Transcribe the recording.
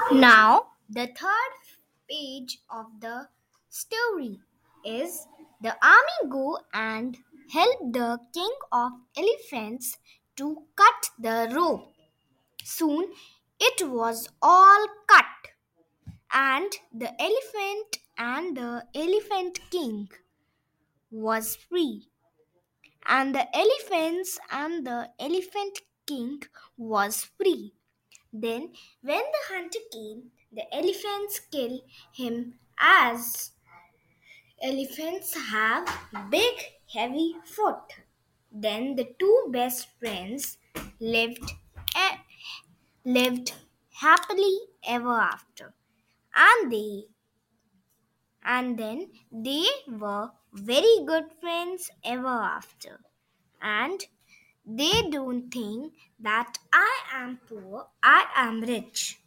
Now, the third page of the story is the army go and help the king of elephants to cut the rope. Soon it was all cut, and the elephant king was free, and the elephants and the elephant king was free. Then, when the hunter came, the elephants killed him as elephants have big, heavy foot. Then the two best friends lived eh, lived happily ever after, and then they were very good friends ever after. And they don't think that I am poor, I am rich.